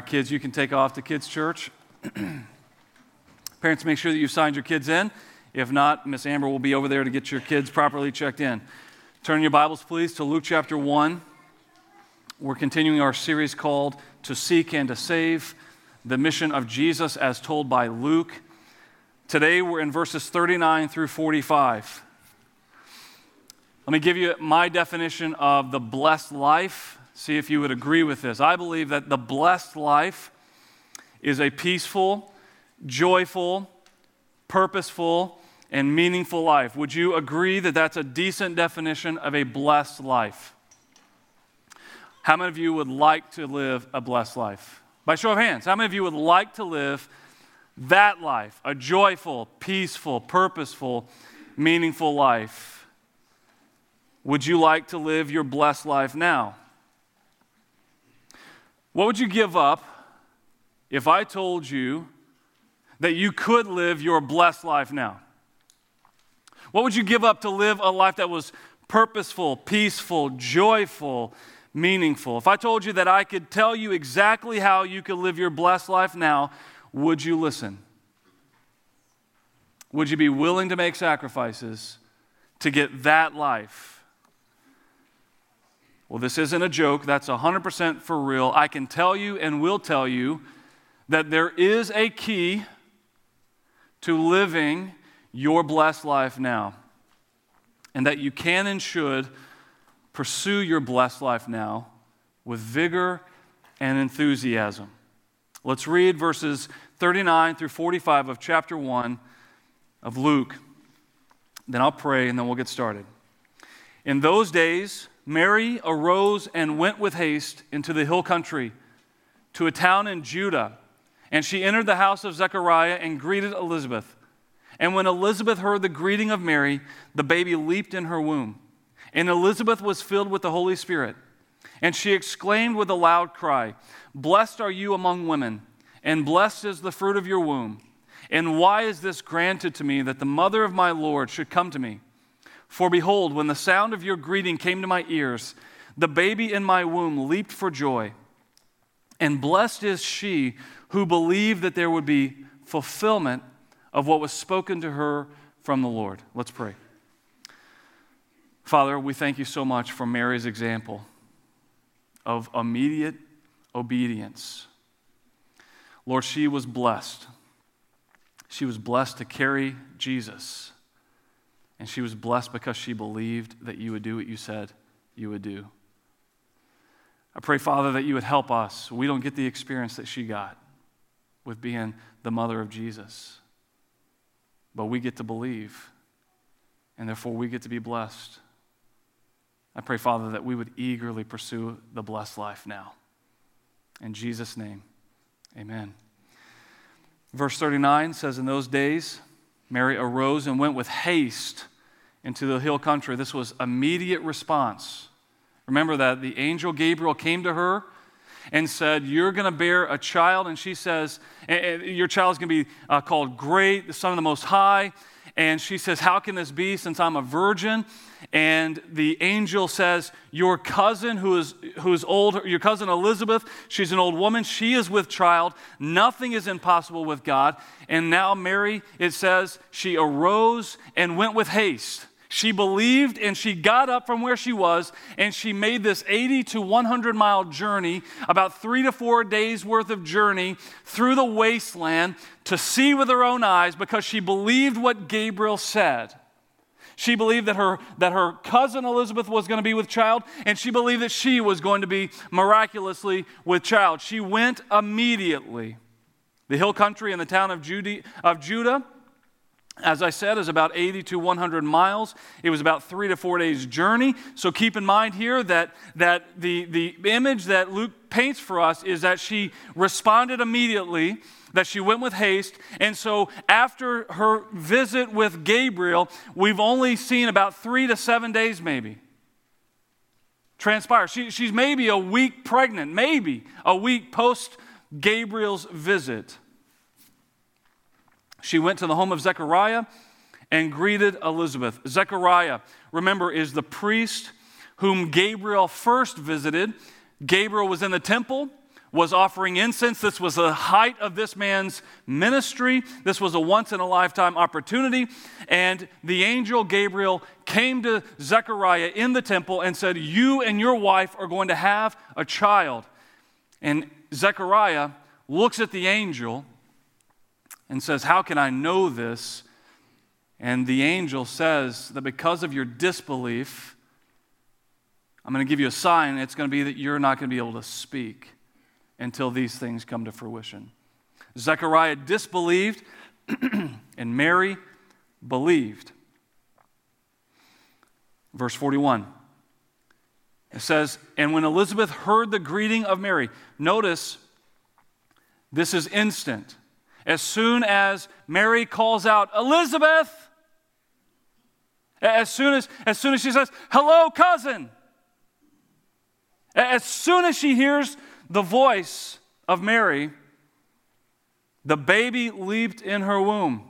kids, you can take off to Kids Church. Parents, make sure that you've signed your kids in. If not, Miss Amber will be over there to get your kids properly checked in. Turn your Bibles, please, to Luke chapter 1. We're continuing our series called To Seek and to Save, the mission of Jesus as told by Luke. Today, we're in verses 39 through 45. Let me give you my definition of the blessed life. See if you would agree with this. I believe that the blessed life is a peaceful, joyful, purposeful, and meaningful life. Would you agree that that's a decent definition of a blessed life? How many of you would like to live a blessed life? By show of hands, how many of you would like to live that life, a joyful, peaceful, purposeful, meaningful life? Would you like to live your blessed life now? What would you give up if I told you that you could live your blessed life now? What would you give up to live a life that was purposeful, peaceful, joyful, meaningful? If I told you that I could tell you exactly how you could live your blessed life now, would you listen? Would you be willing to make sacrifices to get that life? Well, this isn't a joke. That's 100% for real. I can tell you and will tell you that there is a key to living your blessed life now, and that you can and should pursue your blessed life now with vigor and enthusiasm. Let's read verses 39 through 45 of chapter 1 of Luke. Then I'll pray, and then we'll get started. In those days, Mary arose and went with haste into the hill country to a town in Judah, and she entered the house of Zechariah and greeted Elizabeth. And when Elizabeth heard the greeting of Mary, the baby leaped in her womb. And Elizabeth was filled with the Holy Spirit. And she exclaimed with a loud cry, "Blessed are you among women, and blessed is the fruit of your womb. And why is this granted to me that the mother of my Lord should come to me? For behold, when the sound of your greeting came to my ears, the baby in my womb leaped for joy. And blessed is she who believed that there would be fulfillment of what was spoken to her from the Lord." Let's pray. Father, we thank you so much for Mary's example of immediate obedience. Lord, she was blessed. She was blessed to carry Jesus. And she was blessed because she believed that you would do what you said you would do. I pray, Father, that you would help us. We don't get the experience that she got with being the mother of Jesus. But we get to believe, and therefore we get to be blessed. I pray, Father, that we would eagerly pursue the blessed life now. In Jesus' name, amen. Verse 39 says, in those days, Mary arose and went with haste into the hill country. This was immediate response. Remember that the angel Gabriel came to her and said, "You're going to bear a child." And she says, "Your child is going to be called Great, the Son of the Most High." And she says, "How can this be since I'm a virgin?" And the angel says, your cousin who is old, your cousin Elizabeth, she's an old woman, she is with child. Nothing is impossible with God. And now Mary, it says, she arose and went with haste. She believed and she got up from where she was and she made this 80 to 100 mile journey, about 3 to 4 days worth of journey through the wasteland to see with her own eyes because she believed what Gabriel said. She believed that her cousin Elizabeth was going to be with child, and she believed that she was going to be miraculously with child. She went immediately. The hill country in the town of Judah, as I said, is about 80 to 100 miles. It was about 3 to 4 days' journey. So keep in mind here that the image that Luke paints for us is that she responded immediately, that she went with haste. And so after her visit with Gabriel, we've only seen about 3 to 7 days maybe transpire. She's maybe a week pregnant, maybe a week post Gabriel's visit. She went to the home of Zechariah and greeted Elizabeth. Zechariah, remember, is the priest whom Gabriel first visited. Gabriel was in the temple was offering incense. This was the height of this man's ministry. This was a once-in-a-lifetime opportunity. And the angel Gabriel came to Zechariah in the temple and said, you and your wife are going to have a child. And Zechariah looks at the angel and says, how can I know this? And the angel says that because of your disbelief, I'm going to give you a sign. It's going to be that you're not going to be able to speak until these things come to fruition. Zechariah disbelieved, and Mary believed. Verse 41. It says, and when Elizabeth heard the greeting of Mary, notice this is instant. As soon as Mary calls out, Elizabeth, as soon as she says, hello, cousin, as soon as she hears the voice of Mary, the baby leaped in her womb,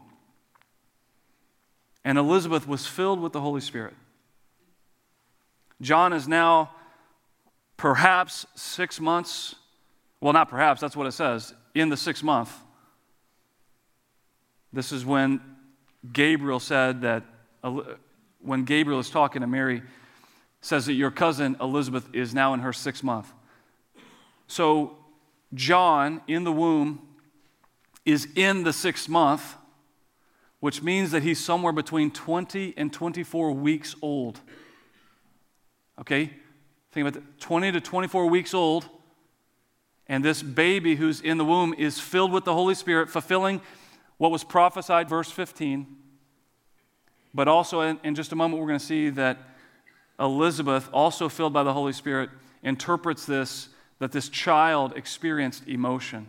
and Elizabeth was filled with the Holy Spirit. John is now perhaps 6 months, well, not perhaps, that's what it says, in the 6th month. This is when Gabriel said that, when Gabriel is talking to Mary, says that your cousin Elizabeth is now in her 6th month. So John in the womb is in the 6th month, which means that he's somewhere between 20 and 24 weeks old. Okay? Think about that. 20 to 24 weeks old, and this baby who's in the womb is filled with the Holy Spirit, fulfilling what was prophesied, verse 15. But also in just a moment we're going to see that Elizabeth, also filled by the Holy Spirit, interprets this, that this child experienced emotion.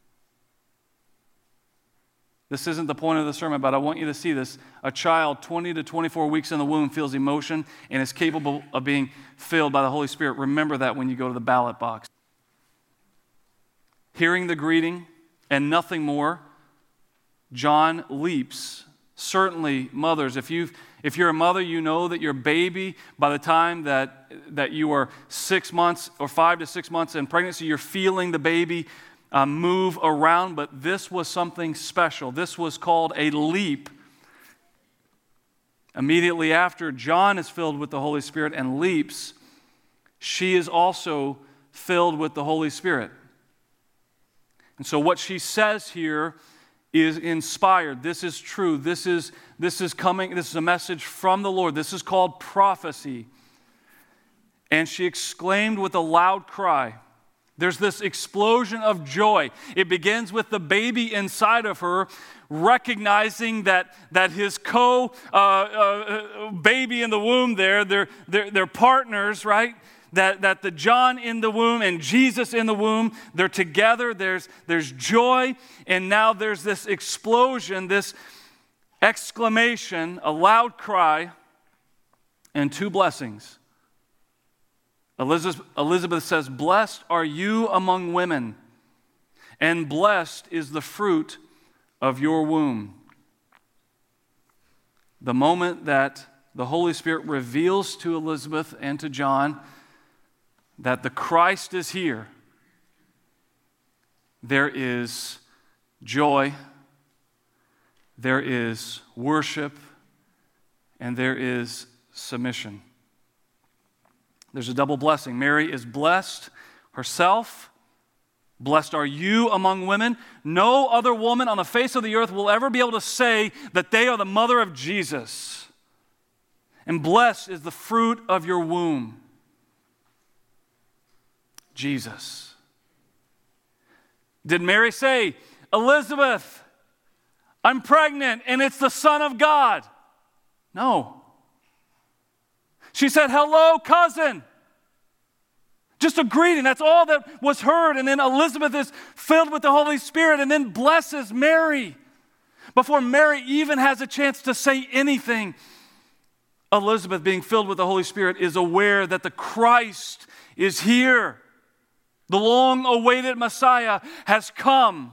This isn't the point of the sermon, but I want you to see this. A child 20 to 24 weeks in the womb feels emotion and is capable of being filled by the Holy Spirit. Remember that when you go to the ballot box. Hearing the greeting and nothing more, John leaps. Certainly, mothers, if you're a mother, you know that your baby, by the time that you are 6 months or 5 to 6 months in pregnancy, you're feeling the baby move around, but this was something special. This was called a leap. Immediately after John is filled with the Holy Spirit and leaps, she is also filled with the Holy Spirit. And so what she says here is inspired. This is true. This is coming. This is a message from the Lord. This is called prophecy. And she exclaimed with a loud cry. There's this explosion of joy. It begins with the baby inside of her recognizing that his baby in the womb there, they're partners, right? That the John in the womb and Jesus in the womb, they're together. There's joy, and now there's this explosion, this exclamation, a loud cry, and 2 blessings. Elizabeth says, blessed are you among women, and blessed is the fruit of your womb. The moment that the Holy Spirit reveals to Elizabeth and to John that the Christ is here, there is joy, there is worship, and there is submission. There's a double blessing. Mary is blessed herself. Blessed are you among women. No other woman on the face of the earth will ever be able to say that they are the mother of Jesus. And blessed is the fruit of your womb, Jesus. Did Mary say, Elizabeth, I'm pregnant and it's the Son of God? No. She said, hello, cousin. Just a greeting. That's all that was heard. And then Elizabeth is filled with the Holy Spirit and then blesses Mary. Before Mary even has a chance to say anything, Elizabeth, being filled with the Holy Spirit, is aware that the Christ is here. The long-awaited Messiah has come.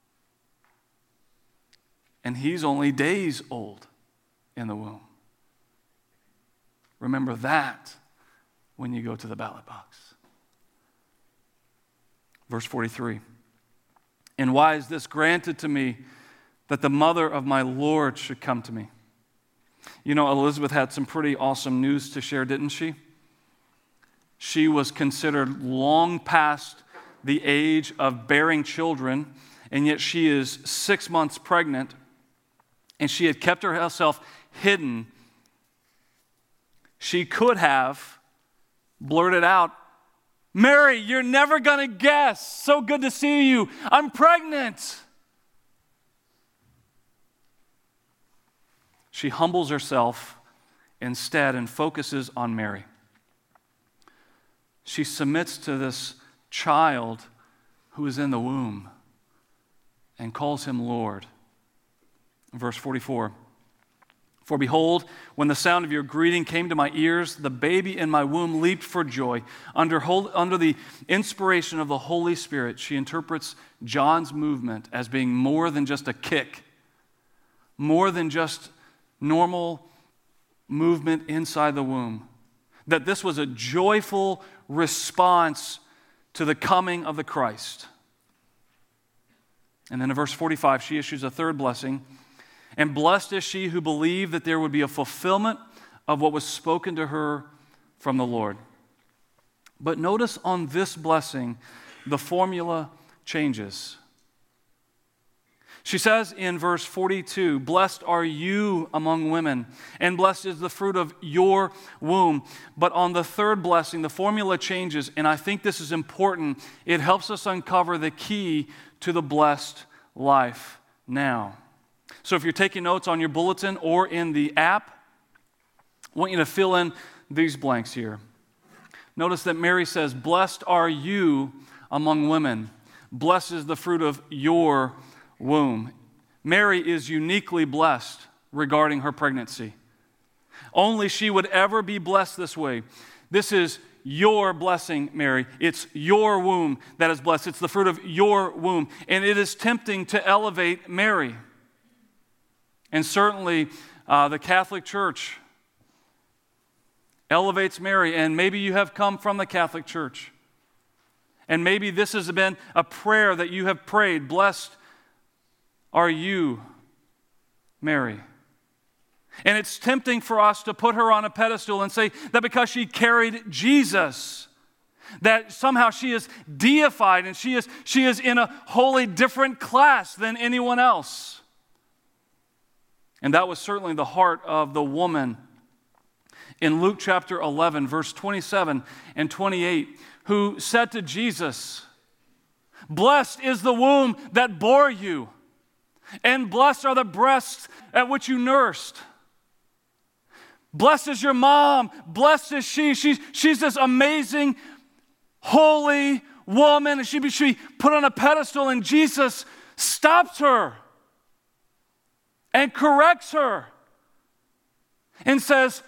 And he's only days old in the womb. Remember that when you go to the ballot box. Verse 43. And why is this granted to me, that the mother of my Lord should come to me? You know, Elizabeth had some pretty awesome news to share, didn't she? She was considered long past the age of bearing children, and yet she is 6 months pregnant, and she had kept herself hidden. She could have blurted out, "Mary, you're never going to guess. So good to see you. I'm pregnant." She humbles herself instead and focuses on Mary. She submits to this child who is in the womb and calls him Lord. Verse 44. For behold, when the sound of your greeting came to my ears, the baby in my womb leaped for joy. Under the inspiration of the Holy Spirit, she interprets John's movement as being more than just a kick, more than just normal movement inside the womb. That this was a joyful response to the coming of the Christ. And then in verse 45, she issues a third blessing. And blessed is she who believed that there would be a fulfillment of what was spoken to her from the Lord. But notice on this blessing, the formula changes. She says in verse 42, "Blessed are you among women, and blessed is the fruit of your womb." But on the third blessing, the formula changes, and I think this is important. It helps us uncover the key to the blessed life now. So if you're taking notes on your bulletin or in the app, I want you to fill in these blanks here. Notice that Mary says, "Blessed are you among women. Blessed is the fruit of your womb." Mary is uniquely blessed regarding her pregnancy. Only she would ever be blessed this way. This is your blessing, Mary. It's your womb that is blessed. It's the fruit of your womb. And it is tempting to elevate Mary. And certainly the Catholic Church elevates Mary. And maybe you have come from the Catholic Church. And maybe this has been a prayer that you have prayed. Blessed are you, Mary. And it's tempting for us to put her on a pedestal and say that because she carried Jesus, that somehow she is deified and she is in a wholly different class than anyone else. And that was certainly the heart of the woman in Luke chapter 11, verse 27 and 28, who said to Jesus, "Blessed is the womb that bore you, and blessed are the breasts at which you nursed. Blessed is your mom, blessed is she. She's this amazing, holy woman, and she be put on a pedestal, and Jesus stops her and corrects her and says,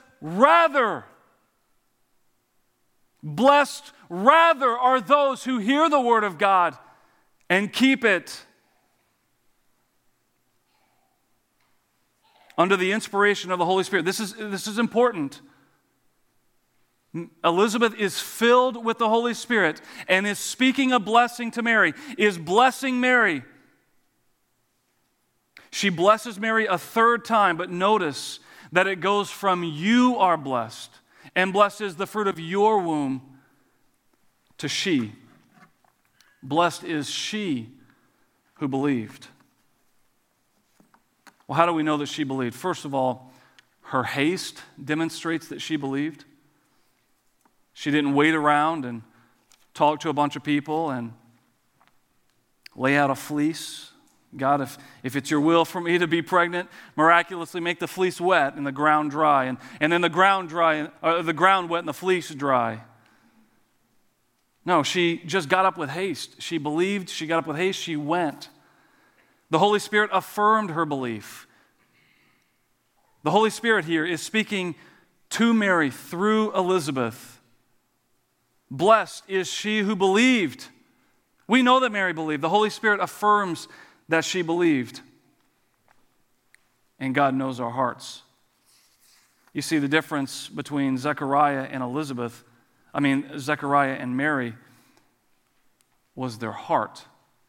blessed rather are those who hear the word of God and keep it. Under the inspiration of the Holy Spirit." This is important. Elizabeth is filled with the Holy Spirit and is speaking a blessing to Mary, is blessing Mary. She blesses Mary a third time, but notice that it goes from "you are blessed," and "blessed is the fruit of your womb," to "she." Blessed is she who believed. Well, how do we know that she believed? First of all, her haste demonstrates that she believed. She didn't wait around and talk to a bunch of people and lay out a fleece. "God, if it's your will for me to be pregnant, miraculously make the fleece wet and the ground dry, and then the ground wet and the fleece dry." No, she just got up with haste. She believed, she got up with haste, she went. The Holy Spirit affirmed her belief. The Holy Spirit here is speaking to Mary through Elizabeth. Blessed is she who believed. We know that Mary believed. The Holy Spirit affirms that she believed. And God knows our hearts. You see the difference between Zechariah and Mary. was their heart.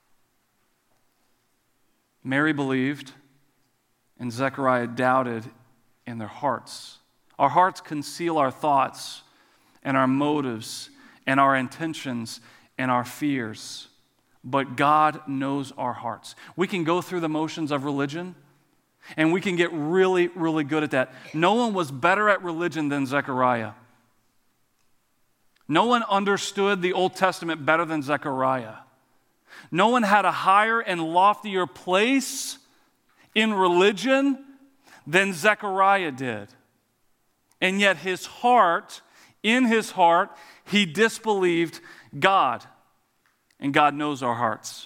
Mary believed, and Zechariah doubted in their hearts. Our hearts conceal our thoughts and our motives and our intentions and our fears. But God knows our hearts. We can go through the motions of religion, and we can get really, really good at that. No one was better at religion than Zechariah. No one understood the Old Testament better than Zechariah. No one had a higher and loftier place in religion than Zechariah did. And yet in his heart, he disbelieved God. And God knows our hearts.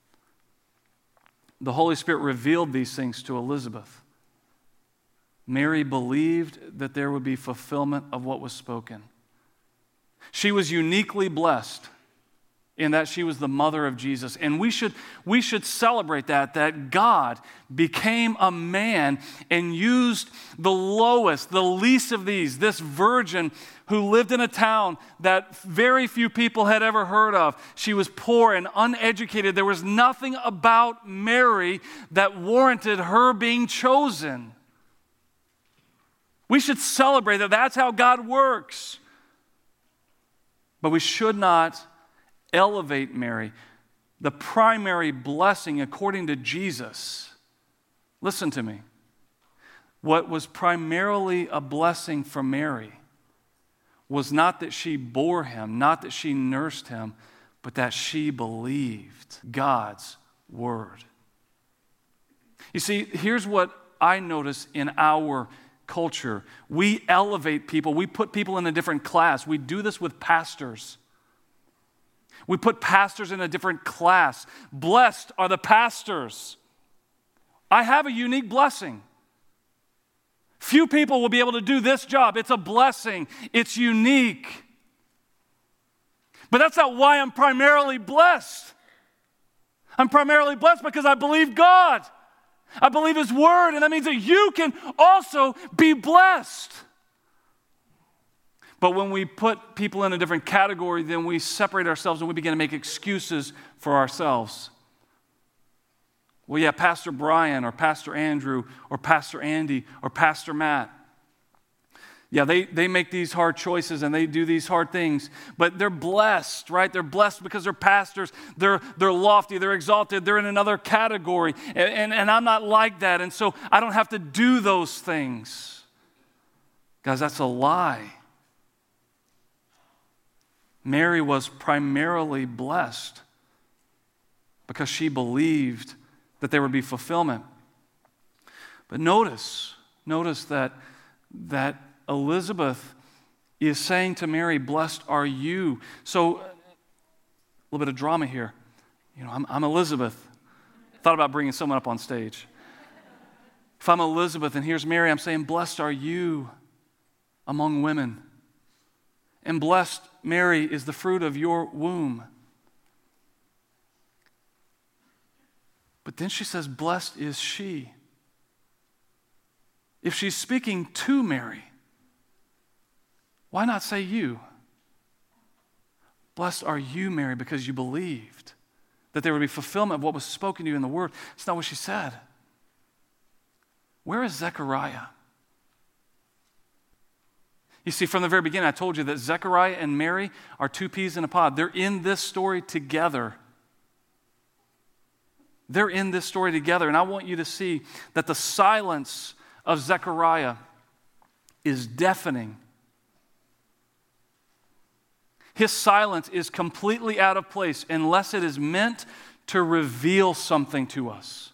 The Holy Spirit revealed these things to Elizabeth. Mary believed that there would be fulfillment of what was spoken. She was uniquely blessed in that she was the mother of Jesus. And we should celebrate that God became a man and used the lowest, the least of these, this virgin who lived in a town that very few people had ever heard of. She was poor and uneducated. There was nothing about Mary that warranted her being chosen. We should celebrate that. That's how God works. But we should not elevate Mary. The primary blessing, according to Jesus, listen to me, what was primarily a blessing for Mary was not that she bore him, not that she nursed him, but that she believed God's word. You see, here's what I notice in our culture. We elevate people. We put people in a different class. We do this with pastors. We put pastors in a different class. Blessed are the pastors. I have a unique blessing. Few people will be able to do this job. It's a blessing. It's unique. But that's not why I'm primarily blessed. I'm primarily blessed because I believe God. I believe His Word, and that means that you can also be blessed. But when we put people in a different category, then we separate ourselves and we begin to make excuses for ourselves. Well, yeah, Pastor Brian or Pastor Andrew or Pastor Andy or Pastor Matt. Yeah, they make these hard choices and they do these hard things, but they're blessed, right? They're blessed because they're pastors. They're lofty. They're exalted. They're in another category, and I'm not like that, and so I don't have to do those things. Guys, that's a lie. Mary was primarily blessed because she believed that there would be fulfillment. But notice that Elizabeth is saying to Mary, blessed are you. So, a little bit of drama here. I'm Elizabeth. Thought about bringing someone up on stage. If I'm Elizabeth and here's Mary, I'm saying, blessed are you among women. And blessed, Mary, is the fruit of your womb. But then she says, blessed is she. If she's speaking to Mary, why not say you? Blessed are you, Mary, because you believed that there would be fulfillment of what was spoken to you in the Word. It's not what she said. Where is Zechariah? You see, from the very beginning, I told you that Zechariah and Mary are two peas in a pod. They're in this story together. They're in this story together. And I want you to see that the silence of Zechariah is deafening. His silence is completely out of place unless it is meant to reveal something to us.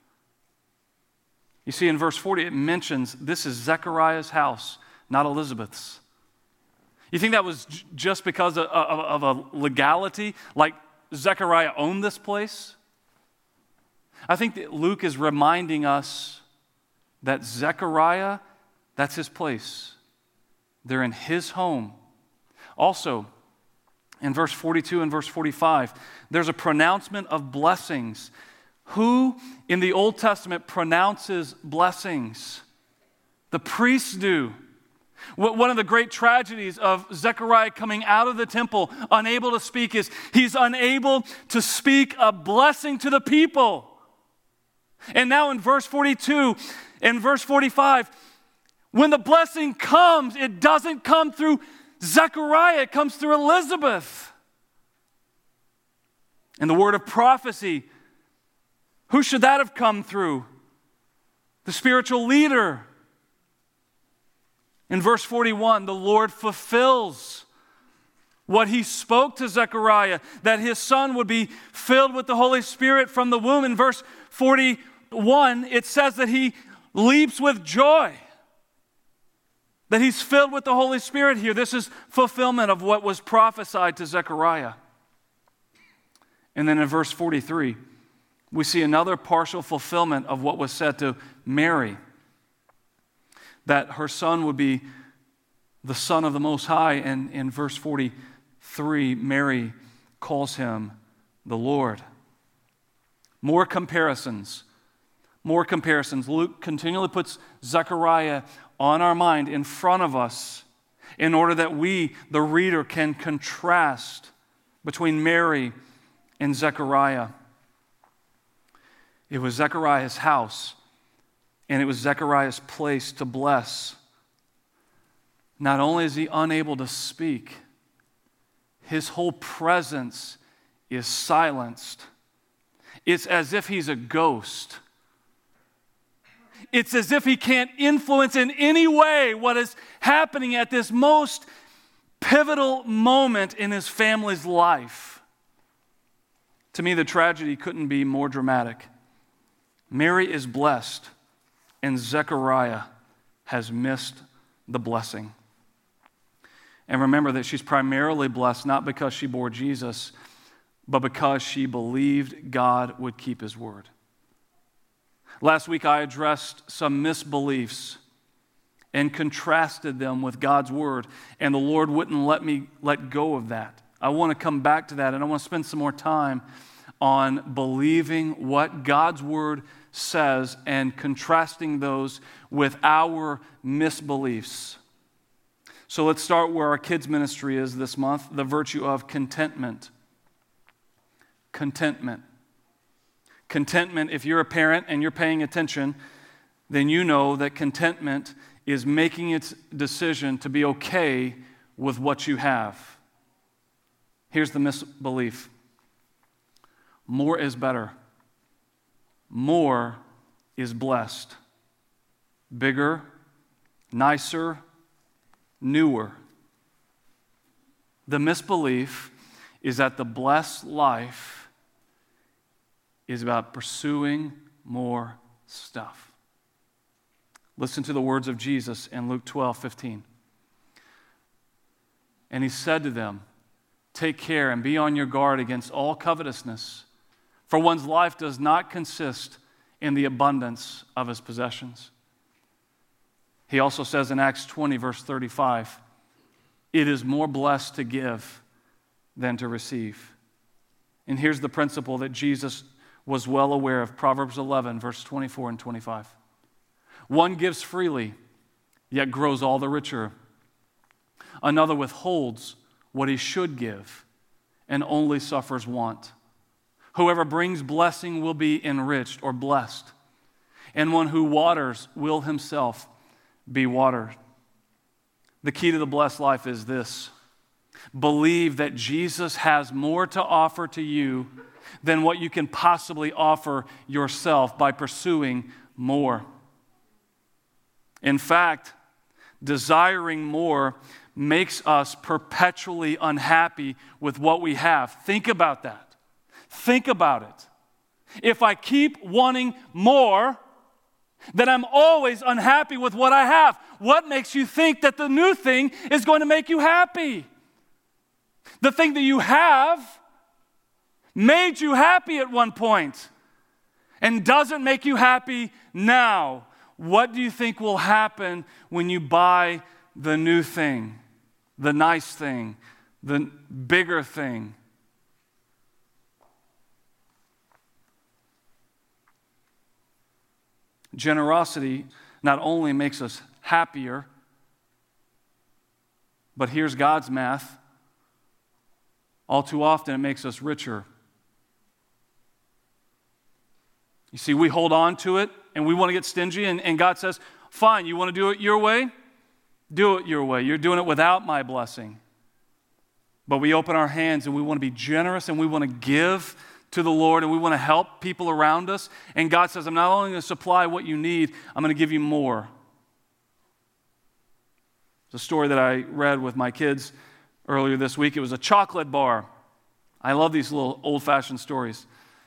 You see, in verse 40, it mentions this is Zechariah's house, not Elizabeth's. You think that was just because of a legality, like Zechariah owned this place? I think that Luke is reminding us that Zechariah, that's his place. They're in his home. Also, in verse 42 and verse 45, there's a pronouncement of blessings. Who in the Old Testament pronounces blessings? The priests do. One of the great tragedies of Zechariah coming out of the temple, unable to speak, is he's unable to speak a blessing to the people. And now in verse 42 and verse 45, when the blessing comes, it doesn't come through Zechariah, it comes through Elizabeth. And the word of prophecy, who should that have come through? The spiritual leader. In verse 41, the Lord fulfills what he spoke to Zechariah, that his son would be filled with the Holy Spirit from the womb. In verse 41, it says that he leaps with joy, that he's filled with the Holy Spirit here. This is fulfillment of what was prophesied to Zechariah. And then in verse 43, we see another partial fulfillment of what was said to Mary, that her son would be the Son of the Most High. And in verse 43, Mary calls him the Lord. More comparisons. Luke continually puts Zechariah on our mind, in front of us, in order that we, the reader, can contrast between Mary and Zechariah. It was Zechariah's house, and it was Zechariah's place to bless. Not only is he unable to speak, his whole presence is silenced. It's as if he's a ghost. It's as if he can't influence in any way what is happening at this most pivotal moment in his family's life. To me, the tragedy couldn't be more dramatic. Mary is blessed, and Zechariah has missed the blessing. And remember that she's primarily blessed not because she bore Jesus, but because she believed God would keep his word. Last week I addressed some misbeliefs and contrasted them with God's word, and the Lord wouldn't let me let go of that. I want to come back to that, and I want to spend some more time on believing what God's word says and contrasting those with our misbeliefs. So let's start where our kids' ministry is this month, the virtue of contentment. Contentment. Contentment, if you're a parent and you're paying attention, then you know that contentment is making its decision to be okay with what you have. Here's the misbelief. More is better. More is blessed. Bigger, nicer, newer. The misbelief is that the blessed life is about pursuing more stuff. Listen to the words of Jesus in Luke 12:15. And he said to them, "Take care and be on your guard against all covetousness, for one's life does not consist in the abundance of his possessions." He also says in Acts 20, verse 35, "It is more blessed to give than to receive." And here's the principle that Jesus was well aware of, Proverbs 11, verse 24 and 25. One gives freely, yet grows all the richer. Another withholds what he should give and only suffers want. Whoever brings blessing will be enriched or blessed, and one who waters will himself be watered. The key to the blessed life is this: believe that Jesus has more to offer to you than what you can possibly offer yourself by pursuing more. In fact, desiring more makes us perpetually unhappy with what we have. Think about that. Think about it. If I keep wanting more, then I'm always unhappy with what I have. What makes you think that the new thing is going to make you happy? The thing that you have made you happy at one point and doesn't make you happy now. What do you think will happen when you buy the new thing, the nice thing, the bigger thing? Generosity not only makes us happier, But here's God's math. All too often, it makes us richer. You see, we hold on to it, and we want to get stingy, and God says, fine, you want to do it your way? Do it your way. You're doing it without my blessing. But we open our hands, and we want to be generous, and we want to give to the Lord, and we want to help people around us. And God says, I'm not only going to supply what you need, I'm going to give you more. It's a story that I read with my kids earlier this week. It was a chocolate bar. I love these little old-fashioned stories.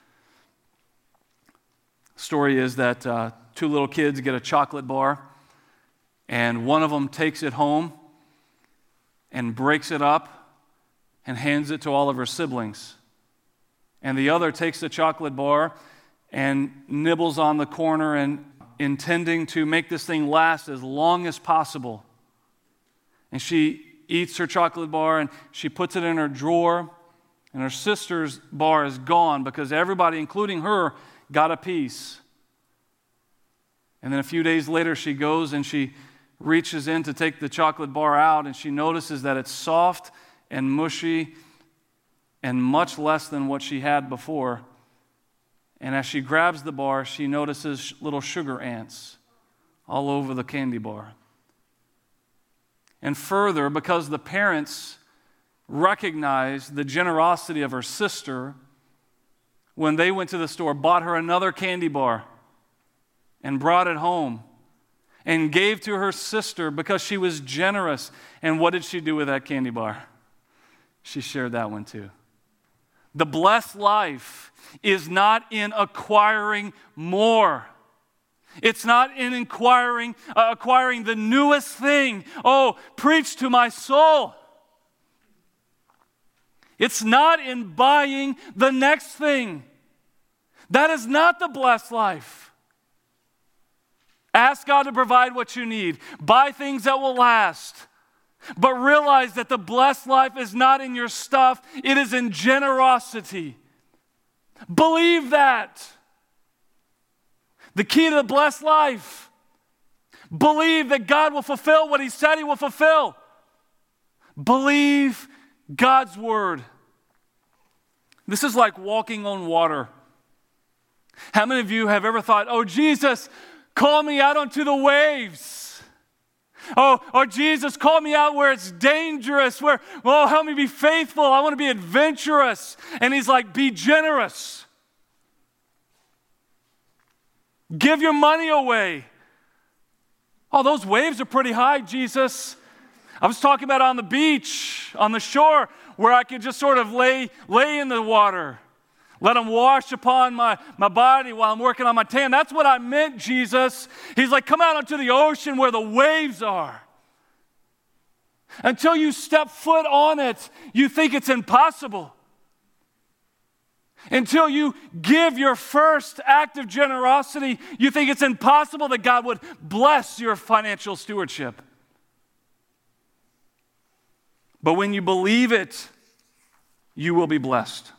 The story is that two little kids get a chocolate bar, and one of them takes it home and breaks it up and hands it to all of her siblings. And the other takes the chocolate bar and nibbles on the corner and intending to make this thing last as long as possible. And she eats her chocolate bar and she puts it in her drawer, and her sister's bar is gone because everybody, including her, got a piece. And then a few days later, she goes and she reaches in to take the chocolate bar out, and she notices that it's soft and mushy and much less than what she had before. And as she grabs the bar, she notices little sugar ants all over the candy bar. And further, because the parents recognized the generosity of her sister, when they went to the store, bought her another candy bar and brought it home and gave to her sister because she was generous. And what did she do with that candy bar? She shared that one too. The blessed life is not in acquiring more. It's not in acquiring the newest thing. Oh, preach to my soul. It's not in buying the next thing. That is not the blessed life. Ask God to provide what you need. Buy things that will last. But realize that the blessed life is not in your stuff. It is in generosity. Believe that. The key to the blessed life. Believe that God will fulfill what He said He will fulfill. Believe God's word. This is like walking on water. How many of you have ever thought, oh, Jesus, call me out onto the waves? Oh, or Jesus, call me out where it's dangerous, where, oh, help me be faithful. I want to be adventurous. And He's like, be generous. Give your money away. Oh, those waves are pretty high, Jesus. I was talking about on the beach, on the shore, where I could just sort of lay in the water. Let them wash upon my body while I'm working on my tan. That's what I meant, Jesus. He's like, come out onto the ocean where the waves are. Until you step foot on it, you think it's impossible. Until you give your first act of generosity, you think it's impossible that God would bless your financial stewardship. But when you believe it, you will be blessed.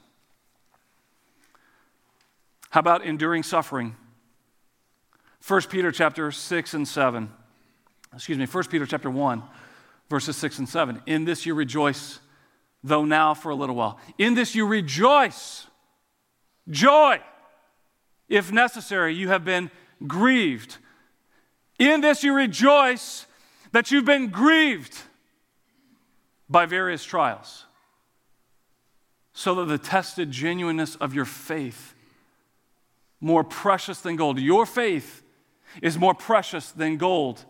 How about enduring suffering? 1 Peter chapter 6 and 7. 1 Peter chapter 1, verses 6 and 7. In this you rejoice, though now for a little while. In this you rejoice. Joy. If necessary, you have been grieved. In this you rejoice that you've been grieved by various trials, so that the tested genuineness of your faith, more precious than gold. Your faith is more precious than gold,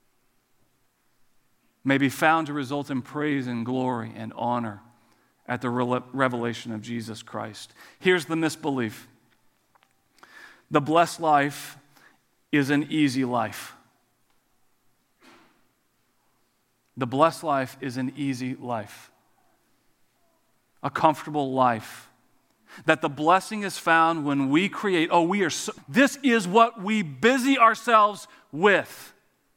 may be found to result in praise and glory and honor at the revelation of Jesus Christ. Here's the misbelief. The blessed life is an easy life. The blessed life is an easy life, a comfortable life. That the blessing is found when we create, this is what we busy ourselves with.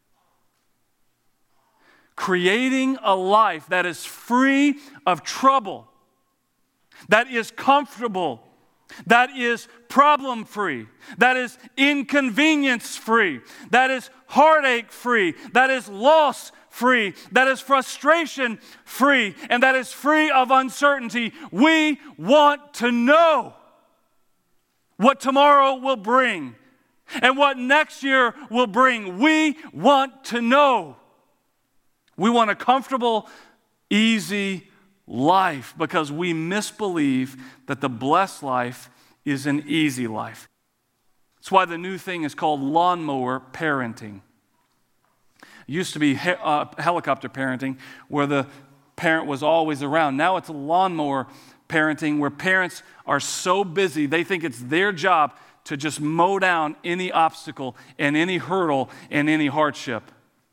Creating a life that is free of trouble, that is comfortable, that is problem-free, that is inconvenience-free, that is heartache-free, that is loss-free. free, that is frustration free, and that is free of uncertainty. We want to know what tomorrow will bring and what next year will bring. We want to know. We want a comfortable, easy life because we misbelieve that the blessed life is an easy life. That's why the new thing is called lawnmower parenting. It used to be helicopter parenting, where the parent was always around. Now it's lawnmower parenting, where parents are so busy, they think it's their job to just mow down any obstacle and any hurdle and any hardship.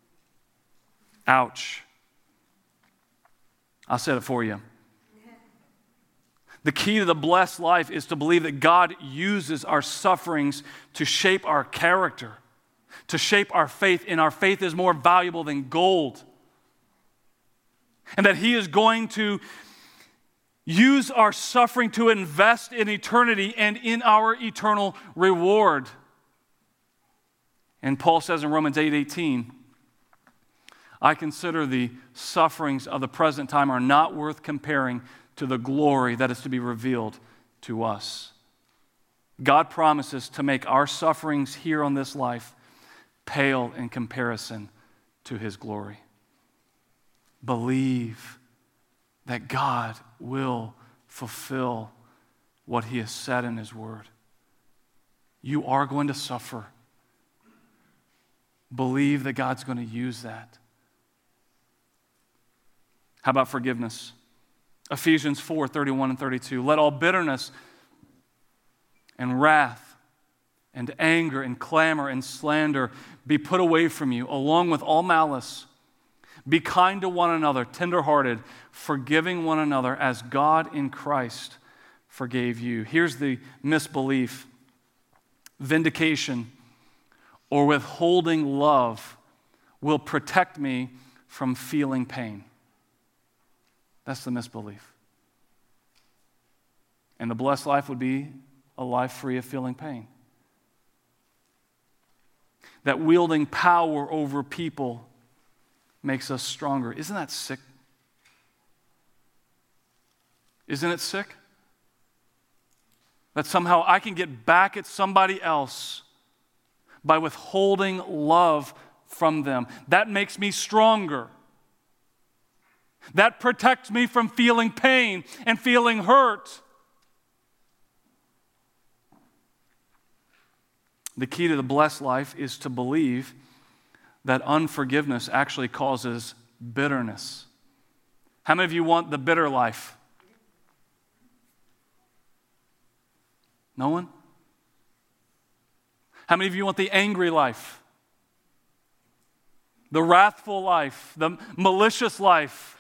Ouch. I'll say it for you. The key to the blessed life is to believe that God uses our sufferings to shape our character, to shape our faith, and our faith is more valuable than gold. And that He is going to use our suffering to invest in eternity and in our eternal reward. And Paul says in Romans 8:18, I consider the sufferings of the present time are not worth comparing to the glory that is to be revealed to us. God promises to make our sufferings here on this life pale in comparison to His glory. Believe that God will fulfill what He has said in His Word. You are going to suffer. Believe that God's going to use that. How about forgiveness? Ephesians 4:31 and 32. Let all bitterness and wrath and anger and clamor and slander be put away from you, along with all malice. Be kind to one another, tenderhearted, forgiving one another as God in Christ forgave you. Here's the misbelief. Vindication or withholding love will protect me from feeling pain. That's the misbelief. And the blessed life would be a life free of feeling pain. That wielding power over people makes us stronger. Isn't that sick? Isn't it sick? That somehow I can get back at somebody else by withholding love from them. That makes me stronger. That protects me from feeling pain and feeling hurt. The key to the blessed life is to believe that unforgiveness actually causes bitterness. How many of you want the bitter life? No one? How many of you want the angry life? The wrathful life? The malicious life?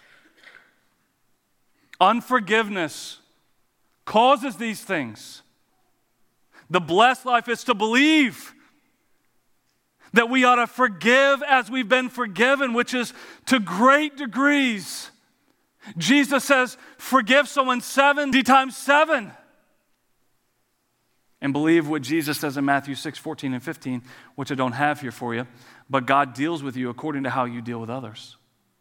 Unforgiveness causes these things. The blessed life is to believe that we ought to forgive as we've been forgiven, which is to great degrees. Jesus says, forgive someone 70 times 7. And believe what Jesus says in Matthew 6:14 and 15, which I don't have here for you, but God deals with you according to how you deal with others.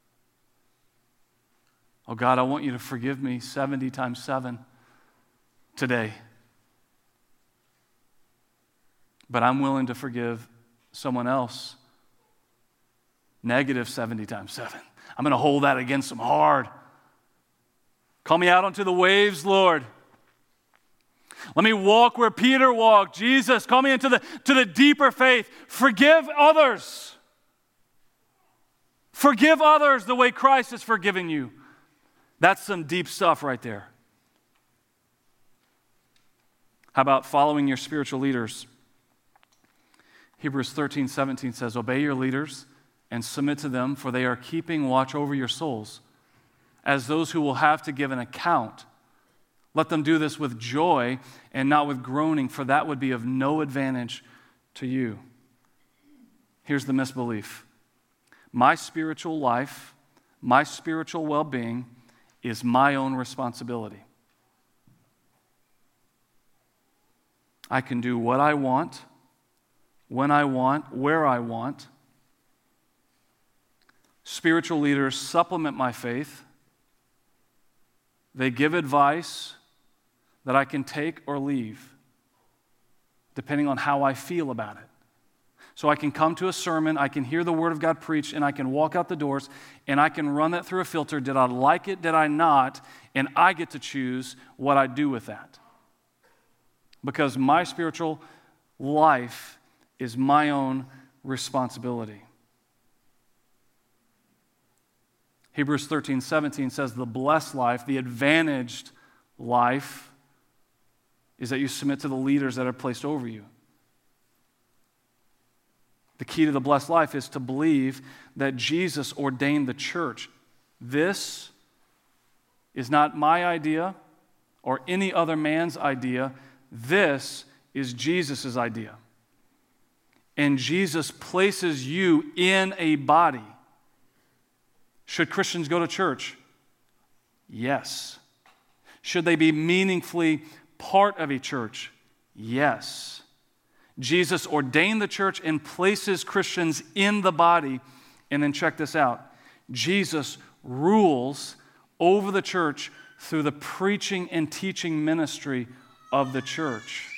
Oh God, I want you to forgive me 70 times 7 today. But I'm willing to forgive someone else negative 70 times 7. I'm going to hold that against them hard. Call me out onto the waves, Lord. Let me walk where Peter walked. Jesus, call me into the deeper faith. Forgive others. Forgive others the way Christ has forgiven you. That's some deep stuff right there. How about following your spiritual leaders? Hebrews 13:17 says, obey your leaders and submit to them, for they are keeping watch over your souls, as those who will have to give an account. Let them do this with joy and not with groaning, for that would be of no advantage to you. Here's the misbelief. My spiritual life, my spiritual well-being is my own responsibility. I can do what I want, when I want, where I want. spiritual leaders supplement my faith. They give advice that I can take or leave, depending on how I feel about it. So I can come to a sermon, I can hear the Word of God preached, and I can walk out the doors, and I can run that through a filter. Did I like it? Did I not? And I get to choose what I do with that. Because my spiritual life is my own responsibility. Hebrews 13:17 says the blessed life, the advantaged life, is that you submit to the leaders that are placed over you. The key to the blessed life is to believe that Jesus ordained the church. This is not my idea or any other man's idea. This is Jesus' idea. And Jesus places you in a body. Should Christians go to church? Yes. Should they be meaningfully part of a church? Yes. Jesus ordained the church and places Christians in the body. And then check this out. Jesus rules over the church through the preaching and teaching ministry of the church.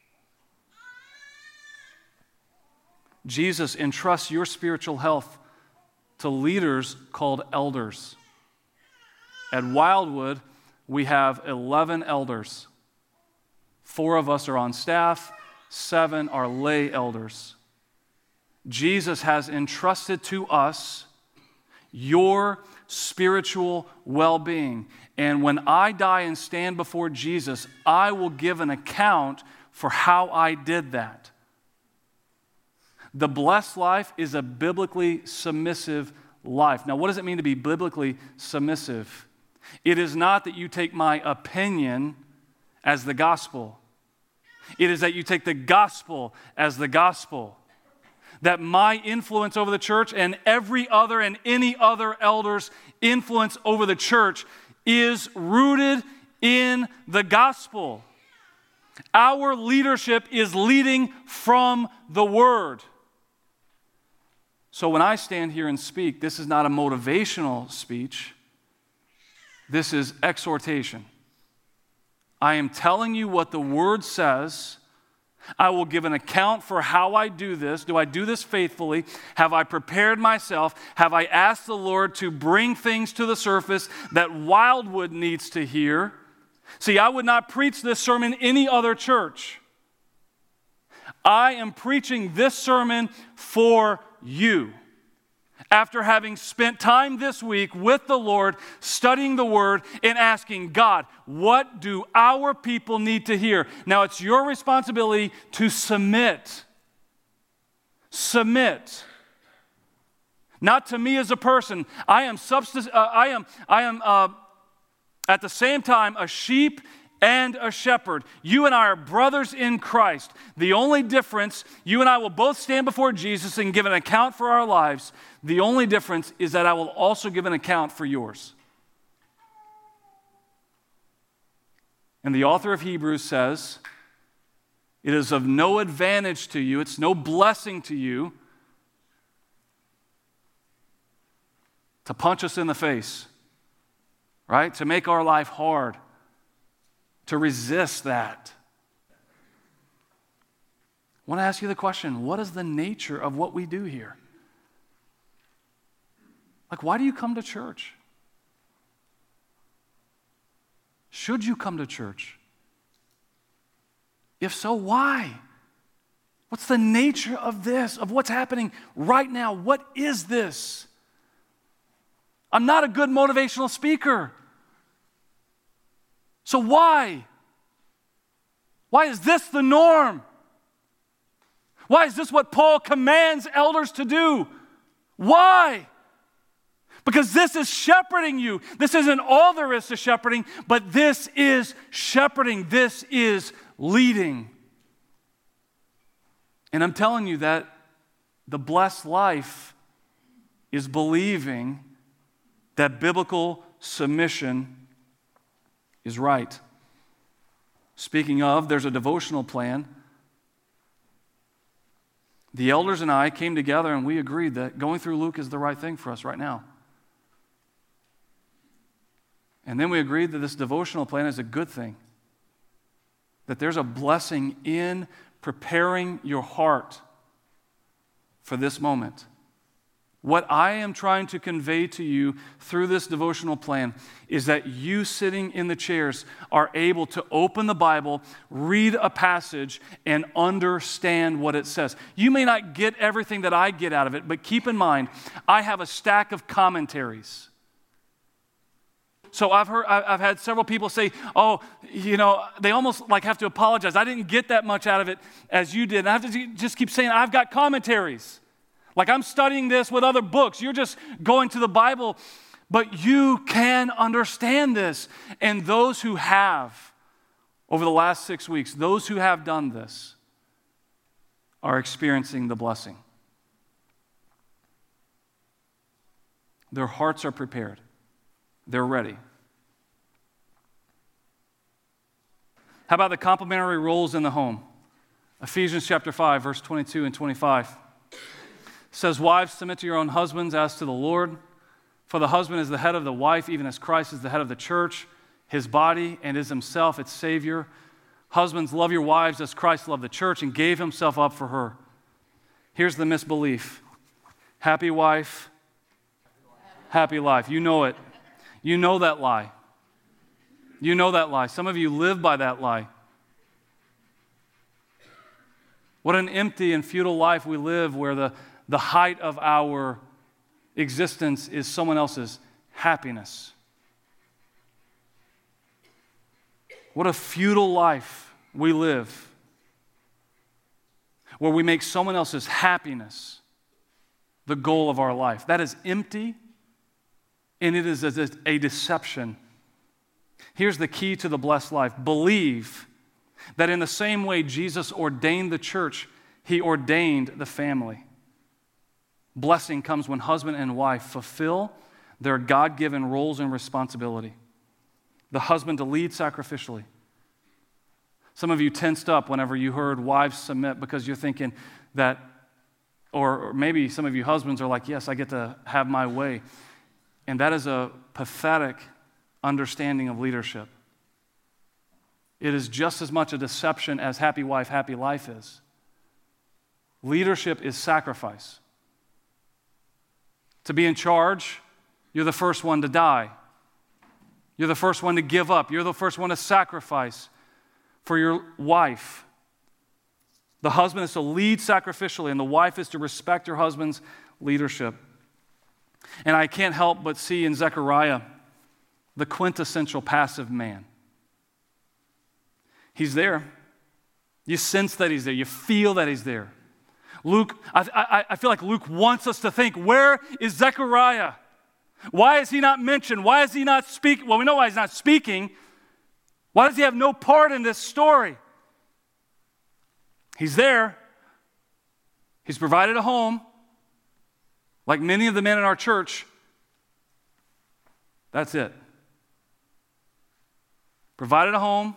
Jesus entrusts your spiritual health to leaders called elders. At Wildwood, we have 11 elders. 4 of us are on staff. 7 are lay elders. Jesus has entrusted to us your spiritual well-being. And when I die and stand before Jesus, I will give an account for how I did that. The blessed life is a biblically submissive life. Now, what does it mean to be biblically submissive? It is not that you take my opinion as the gospel. It is that you take the gospel as the gospel. That my influence over the church and every other and any other elder's influence over the church is rooted in the gospel. Our leadership is leading from the Word. So when I stand here and speak, this is not a motivational speech. This is exhortation. I am telling you what the Word says. I will give an account for how I do this. Do I do this faithfully? Have I prepared myself? Have I asked the Lord to bring things to the surface that Wildwood needs to hear? See, I would not preach this sermon any other church. I am preaching this sermon for you. After having spent time this week with the Lord, studying the Word, and asking God, what do our people need to hear? Now, it's your responsibility to submit. Submit. Not to me as a person. I am at the same time a sheep and a shepherd. You and I are brothers in Christ. The only difference, you and I will both stand before Jesus and give an account for our lives. The only difference is that I will also give an account for yours. And the author of Hebrews says, it is of no advantage to you, it's no blessing to you to punch us in the face, right? To make our life hard. To resist that. I want to ask you the question, what is the nature of what we do here? Like, why do you come to church? Should you come to church? If so, why? What's the nature of this, of what's happening right now? What is this? I'm not a good motivational speaker. So why? Why is this the norm? Why is this what Paul commands elders to do? Why? Because this is shepherding you. This isn't all there is to shepherding, but this is shepherding. This is leading. And I'm telling you that the blessed life is believing that biblical submission is right. Speaking of, there's a devotional plan. The elders and I came together and we agreed that going through Luke is the right thing for us right now. And then we agreed that this devotional plan is a good thing. That there's a blessing in preparing your heart for this moment. What I am trying to convey to you through this devotional plan is that you sitting in the chairs are able to open the Bible, read a passage, and understand what it says. You may not get everything that I get out of it, but keep in mind, I have a stack of commentaries. So I've had several people say, oh, they almost like have to apologize. I didn't get that much out of it as you did. And I have to just keep saying, I've got commentaries. Like I'm studying this with other books. You're just going to the Bible, but you can understand this. And those who have, over the last 6 weeks, those who have done this are experiencing the blessing. Their hearts are prepared. They're ready. How about the complementary roles in the home? Ephesians chapter 5, verse 22 and 25. Says, wives, submit to your own husbands as to the Lord. For the husband is the head of the wife, even as Christ is the head of the church, his body, and is himself its Savior. Husbands, love your wives as Christ loved the church and gave himself up for her. Here's the misbelief. Happy wife, happy life. You know it. You know that lie. You know that lie. Some of you live by that lie. What an empty and futile life we live where the height of our existence is someone else's happiness. What a futile life we live where we make someone else's happiness the goal of our life. That is empty, and it is a deception. Here's the key to the blessed life. Believe that in the same way Jesus ordained the church, he ordained the family. Blessing comes when husband and wife fulfill their God-given roles and responsibility. The husband to lead sacrificially. Some of you tensed up whenever you heard wives submit because you're thinking that, or maybe some of you husbands are like, yes, I get to have my way. And that is a pathetic understanding of leadership. It is just as much a deception as happy wife, happy life is. Leadership is sacrifice. To be in charge, you're the first one to die. You're the first one to give up. You're the first one to sacrifice for your wife. The husband is to lead sacrificially, and the wife is to respect her husband's leadership. And I can't help but see in Zechariah the quintessential passive man. He's there. You sense that he's there. You feel that he's there. Luke, I feel like Luke wants us to think, where is Zechariah? Why is he not mentioned? Why is he not speaking? Well, we know why he's not speaking. Why does he have no part in this story? He's there. He's provided a home. Like many of the men in our church, that's it. Provided a home,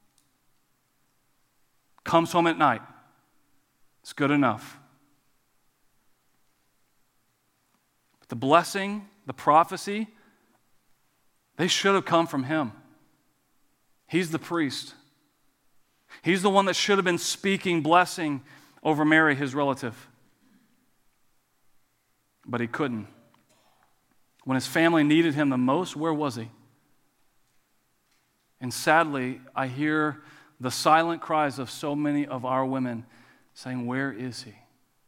comes home at night. It's good enough. But the blessing, the prophecy, they should have come from him. He's the priest. He's the one that should have been speaking blessing over Mary, his relative. But he couldn't. When his family needed him the most, where was he? And sadly, I hear the silent cries of so many of our women saying, where is he?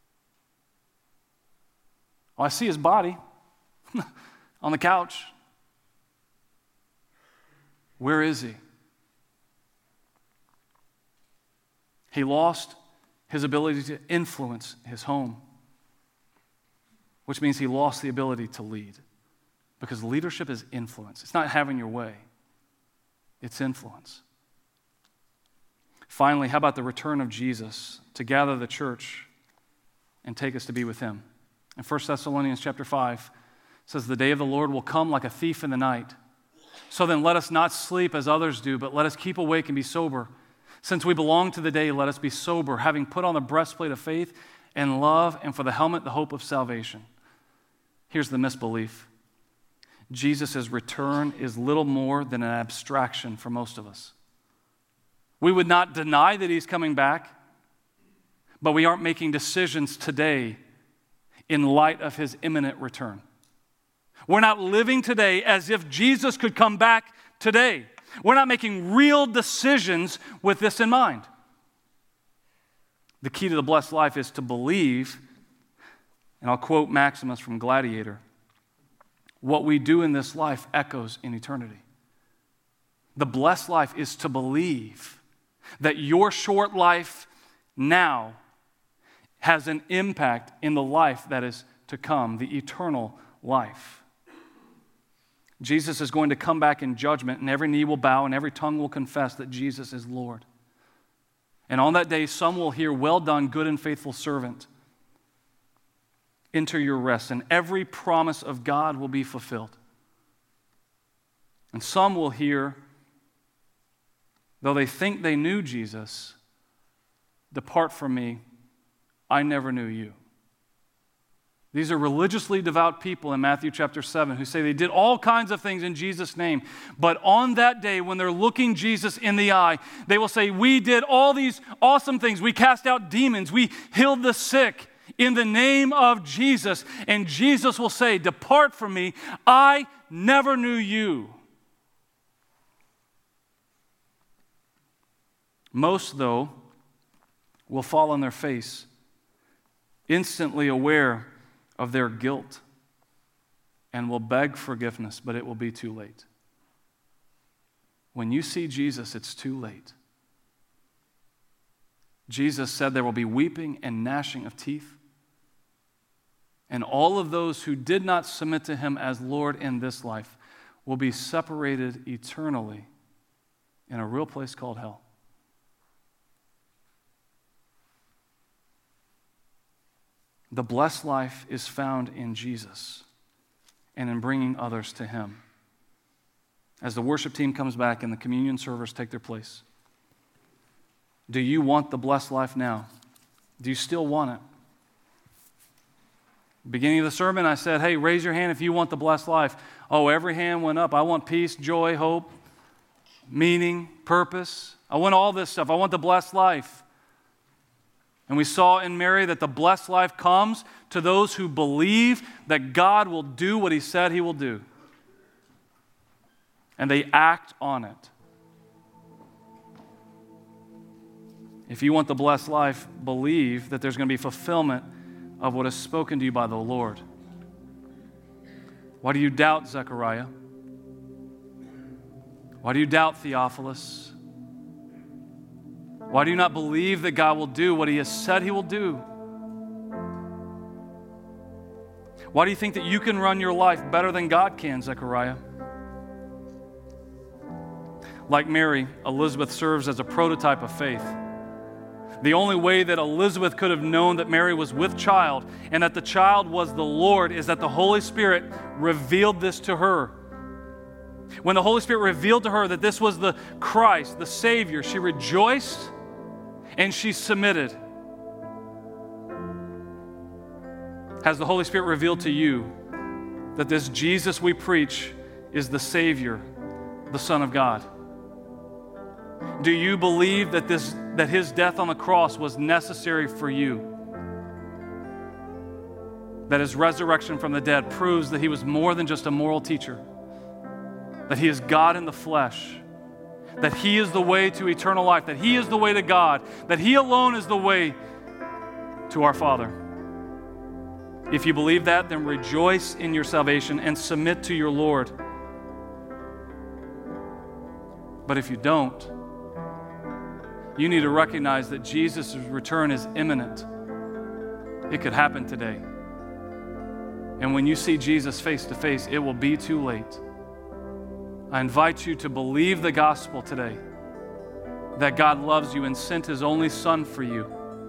Oh, I see his body on the couch. Where is he? He lost his ability to influence his home, which means he lost the ability to lead. Because leadership is influence. It's not having your way. It's influence. Finally, how about the return of Jesus to gather the church and take us to be with him? In 1 Thessalonians chapter 5, it says, the day of the Lord will come like a thief in the night. So then let us not sleep as others do, but let us keep awake and be sober. Since we belong to the day, let us be sober, having put on the breastplate of faith and love, and for the helmet, the hope of salvation. Here's the misbelief. Jesus' return is little more than an abstraction for most of us. We would not deny that he's coming back, but we aren't making decisions today in light of his imminent return. We're not living today as if Jesus could come back today. We're not making real decisions with this in mind. The key to the blessed life is to believe, and I'll quote Maximus from Gladiator, what we do in this life echoes in eternity. The blessed life is to believe that your short life now has an impact in the life that is to come, the eternal life. Jesus is going to come back in judgment, and every knee will bow and every tongue will confess that Jesus is Lord. And on that day, some will hear, "Well done, good and faithful servant. Enter your rest," and every promise of God will be fulfilled. And some will hear, though they think they knew Jesus, "Depart from me, I never knew you." These are religiously devout people in Matthew chapter 7 who say they did all kinds of things in Jesus' name. But on that day, when they're looking Jesus in the eye, they will say, "We did all these awesome things. We cast out demons. We healed the sick in the name of Jesus." And Jesus will say, "Depart from me. I never knew you." Most, though, will fall on their face, instantly aware of their guilt, and will beg forgiveness, but it will be too late. When you see Jesus, it's too late. Jesus said there will be weeping and gnashing of teeth, and all of those who did not submit to him as Lord in this life will be separated eternally in a real place called hell. The blessed life is found in Jesus and in bringing others to him. As the worship team comes back and the communion servers take their place, do you want the blessed life now? Do you still want it? Beginning of the sermon, I said, "Hey, raise your hand if you want the blessed life." Oh, every hand went up. I want peace, joy, hope, meaning, purpose. I want all this stuff. I want the blessed life. And we saw in Mary that the blessed life comes to those who believe that God will do what he said he will do. And they act on it. If you want the blessed life, believe that there's going to be fulfillment of what is spoken to you by the Lord. Why do you doubt, Zechariah? Why do you doubt, Theophilus? Why do you not believe that God will do what he has said he will do? Why do you think that you can run your life better than God can, Zechariah? Like Mary, Elizabeth serves as a prototype of faith. The only way that Elizabeth could have known that Mary was with child and that the child was the Lord is that the Holy Spirit revealed this to her. When the Holy Spirit revealed to her that this was the Christ, the Savior, she rejoiced and she submitted. Has the Holy Spirit revealed to you that this Jesus we preach is the Savior, the Son of God? Do you believe that his death on the cross was necessary for you? That his resurrection from the dead proves that he was more than just a moral teacher, that he is God in the flesh, that he is the way to eternal life, that he is the way to God, that he alone is the way to our Father. If you believe that, then rejoice in your salvation and submit to your Lord. But if you don't, you need to recognize that Jesus' return is imminent. It could happen today. And when you see Jesus face to face, it will be too late. I invite you to believe the gospel today, that God loves you and sent his only Son for you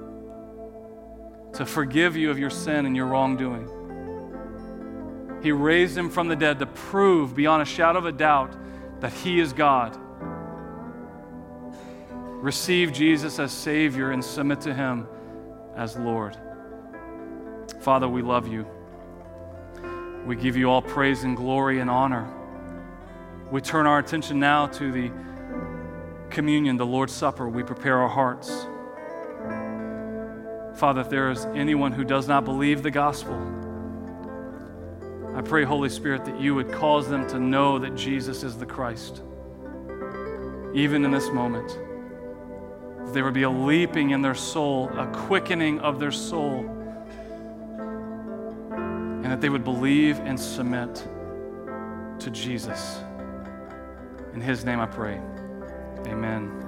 to forgive you of your sin and your wrongdoing. He raised him from the dead to prove beyond a shadow of a doubt that he is God. Receive Jesus as Savior and submit to him as Lord. Father, we love you. We give you all praise and glory and honor. We turn our attention now to the communion, the Lord's Supper. We prepare our hearts. Father, if there is anyone who does not believe the gospel, I pray, Holy Spirit, that you would cause them to know that Jesus is the Christ. Even in this moment, that there would be a leaping in their soul, a quickening of their soul, and that they would believe and submit to Jesus. In his name I pray. Amen.